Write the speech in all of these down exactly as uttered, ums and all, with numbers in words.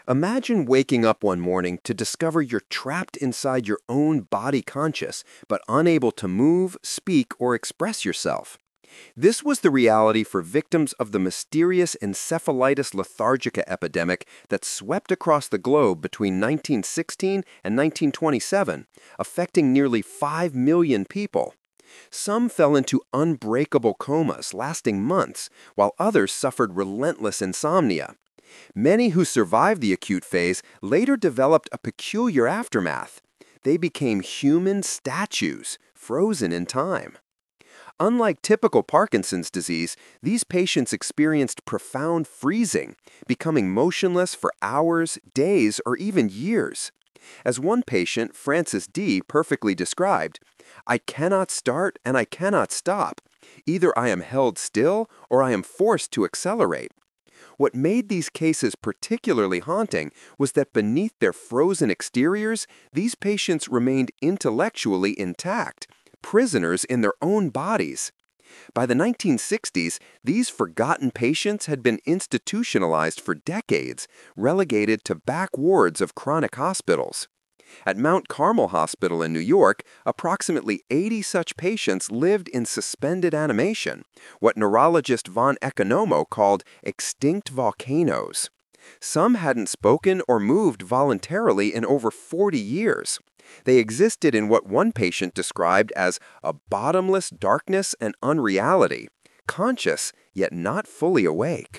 Imagine waking up one morning to discover you're trapped inside your own body conscious, but unable to move, speak, or express yourself. This was the reality for victims of the mysterious encephalitis lethargica epidemic that swept across the globe between nineteen sixteen and nineteen twenty-seven, affecting nearly five million people. Some fell into unbreakable comas lasting months, while others suffered relentless insomnia. Many who survived the acute phase later developed a peculiar aftermath. They became human statues, frozen in time. Unlike typical Parkinson's disease, these patients experienced profound freezing, becoming motionless for hours, days, or even years. As one patient, Francis D., perfectly described, "I cannot start and I cannot stop. Either I am held still or I am forced to accelerate." What made these cases particularly haunting was that beneath their frozen exteriors, these patients remained intellectually intact, prisoners in their own bodies. By the nineteen sixties, these forgotten patients had been institutionalized for decades, relegated to back wards of chronic hospitals. At Mount Carmel Hospital in New York, approximately eighty such patients lived in suspended animation, what neurologist von Economo called extinct volcanoes. Some hadn't spoken or moved voluntarily in over forty years. They existed in what one patient described as a bottomless darkness and unreality, conscious yet not fully awake.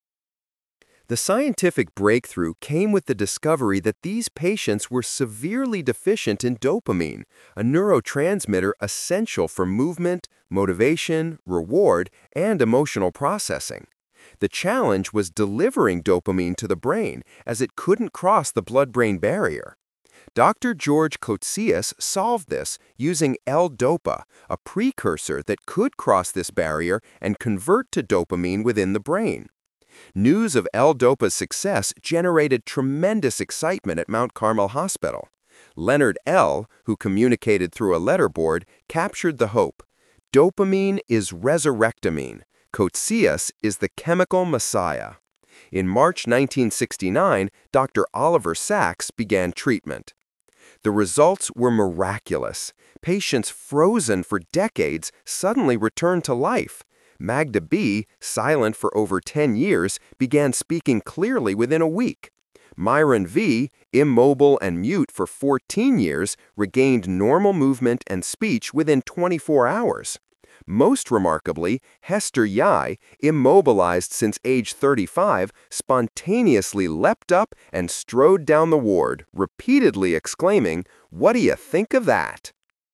The scientific breakthrough came with the discovery that these patients were severely deficient in dopamine, a neurotransmitter essential for movement, motivation, reward, and emotional processing. The challenge was delivering dopamine to the brain, as it couldn't cross the blood-brain barrier. Doctor George Coetzee solved this using L-DOPA, a precursor that could cross this barrier and convert to dopamine within the brain. News of L-DOPA's success generated tremendous excitement at Mount Carmel Hospital. Leonard L., who communicated through a letterboard, captured the hope. "Dopamine is resurrectamine. Coetzee is the chemical messiah." In March nineteen sixty-nine, Doctor Oliver Sacks began treatment. The results were miraculous. Patients frozen for decades suddenly returned to life. Magda B., silent for over ten years, began speaking clearly within a week. Myron V., immobile and mute for fourteen years, regained normal movement and speech within twenty-four hours. Most remarkably, Hester Yai, immobilized since age thirty-five, spontaneously leapt up and strode down the ward, repeatedly exclaiming, "What do you think of that?"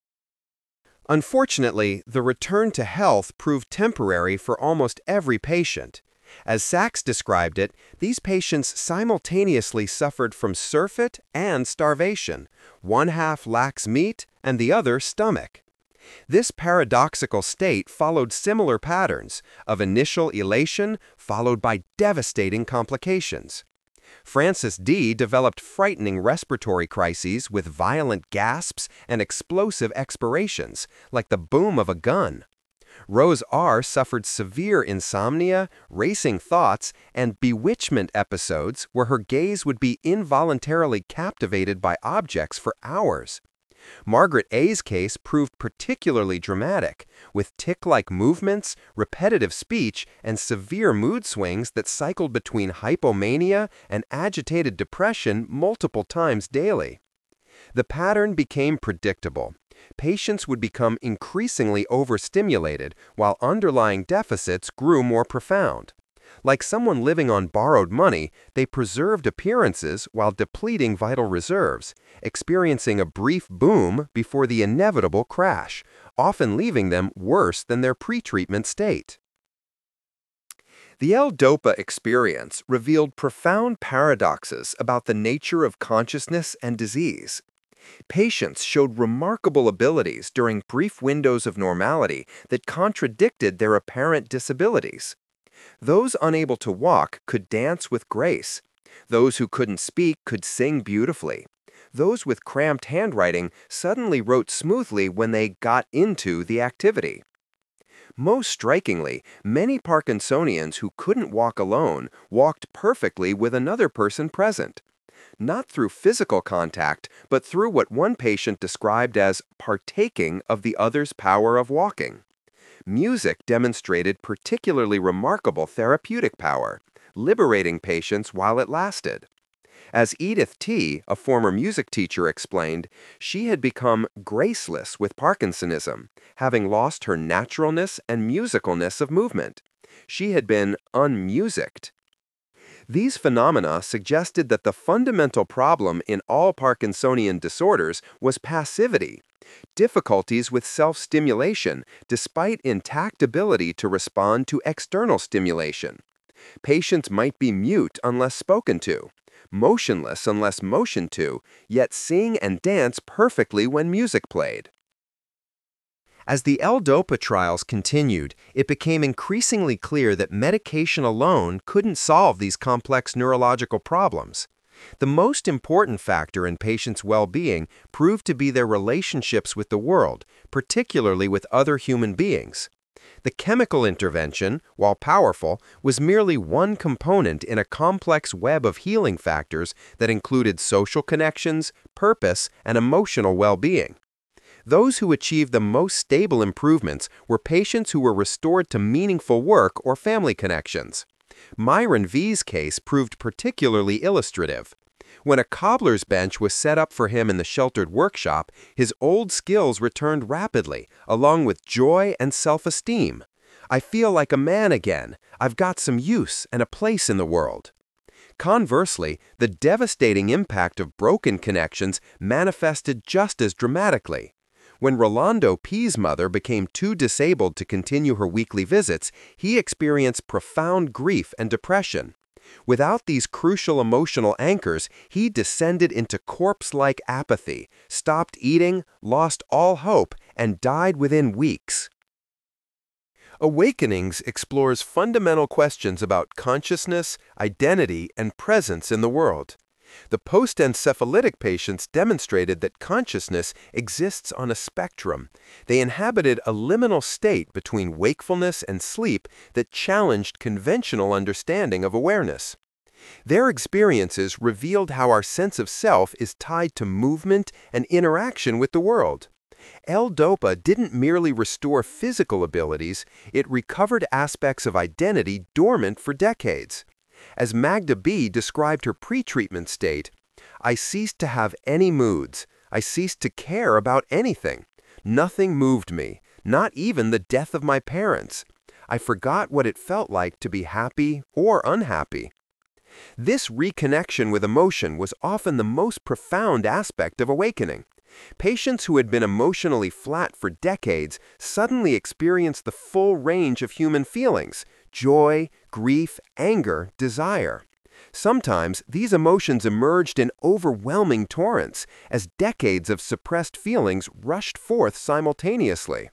Unfortunately, the return to health proved temporary for almost every patient. As Sacks described it, these patients simultaneously suffered from surfeit and starvation. One half lacks meat and the other stomach. This paradoxical state followed similar patterns of initial elation followed by devastating complications. Francis D. developed frightening respiratory crises with violent gasps and explosive expirations, like the boom of a gun. Rose R. suffered severe insomnia, racing thoughts, and bewitchment episodes where her gaze would be involuntarily captivated by objects for hours. Margaret A.'s case proved particularly dramatic, with tic-like movements, repetitive speech, and severe mood swings that cycled between hypomania and agitated depression multiple times daily. The pattern became predictable. Patients would become increasingly overstimulated, while underlying deficits grew more profound. Like someone living on borrowed money, they preserved appearances while depleting vital reserves, experiencing a brief boom before the inevitable crash, often leaving them worse than their pre-treatment state. The L-DOPA experience revealed profound paradoxes about the nature of consciousness and disease. Patients showed remarkable abilities during brief windows of normality that contradicted their apparent disabilities. Those unable to walk could dance with grace. Those who couldn't speak could sing beautifully. Those with cramped handwriting suddenly wrote smoothly when they got into the activity. Most strikingly, many Parkinsonians who couldn't walk alone walked perfectly with another person present. Not through physical contact, but through what one patient described as partaking of the other's power of walking. Music demonstrated particularly remarkable therapeutic power, liberating patients while it lasted. As Edith T., a former music teacher, explained, she had become graceless with Parkinsonism, having lost her naturalness and musicalness of movement. She had been unmusicked. These phenomena suggested that the fundamental problem in all Parkinsonian disorders was passivity, difficulties with self-stimulation despite intact ability to respond to external stimulation. Patients might be mute unless spoken to, motionless unless motioned to, yet sing and dance perfectly when music played. As the L-DOPA trials continued, it became increasingly clear that medication alone couldn't solve these complex neurological problems. The most important factor in patients' well-being proved to be their relationships with the world, particularly with other human beings. The chemical intervention, while powerful, was merely one component in a complex web of healing factors that included social connections, purpose, and emotional well-being. Those who achieved the most stable improvements were patients who were restored to meaningful work or family connections. Myron V's case proved particularly illustrative. When a cobbler's bench was set up for him in the sheltered workshop, his old skills returned rapidly, along with joy and self-esteem. "I feel like a man again. I've got some use and a place in the world." Conversely, the devastating impact of broken connections manifested just as dramatically. When Rolando P's mother became too disabled to continue her weekly visits, he experienced profound grief and depression. Without these crucial emotional anchors, he descended into corpse-like apathy, stopped eating, lost all hope, and died within weeks. Awakenings explores fundamental questions about consciousness, identity, and presence in the world. The post-encephalitic patients demonstrated that consciousness exists on a spectrum. They inhabited a liminal state between wakefulness and sleep that challenged conventional understanding of awareness. Their experiences revealed how our sense of self is tied to movement and interaction with the world. L-DOPA didn't merely restore physical abilities, it recovered aspects of identity dormant for decades. As Magda B. described her pre-treatment state, "I ceased to have any moods. I ceased to care about anything. Nothing moved me, not even the death of my parents. I forgot what it felt like to be happy or unhappy." This reconnection with emotion was often the most profound aspect of awakening. Patients who had been emotionally flat for decades suddenly experienced the full range of human feelings: joy, grief, anger, desire. Sometimes these emotions emerged in overwhelming torrents as decades of suppressed feelings rushed forth simultaneously.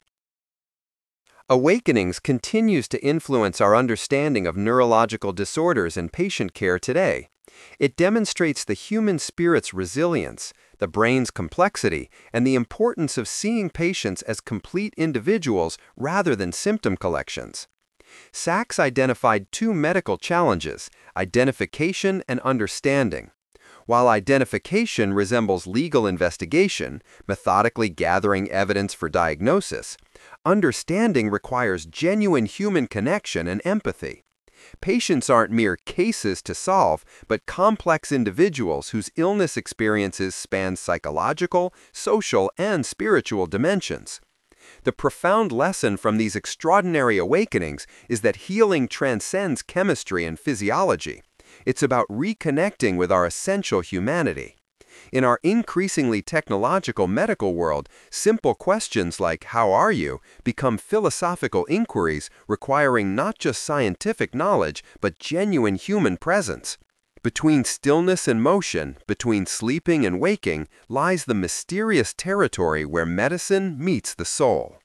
Awakenings continues to influence our understanding of neurological disorders and patient care today. It demonstrates the human spirit's resilience, the brain's complexity, and the importance of seeing patients as complete individuals rather than symptom collections. Sachs identified two medical challenges: identification and understanding. While identification resembles legal investigation, methodically gathering evidence for diagnosis, understanding requires genuine human connection and empathy. Patients aren't mere cases to solve, but complex individuals whose illness experiences span psychological, social, and spiritual dimensions. The profound lesson from these extraordinary awakenings is that healing transcends chemistry and physiology. It's about reconnecting with our essential humanity. In our increasingly technological medical world, simple questions like "How are you?" become philosophical inquiries requiring not just scientific knowledge, but genuine human presence. Between stillness and motion, between sleeping and waking, lies the mysterious territory where medicine meets the soul.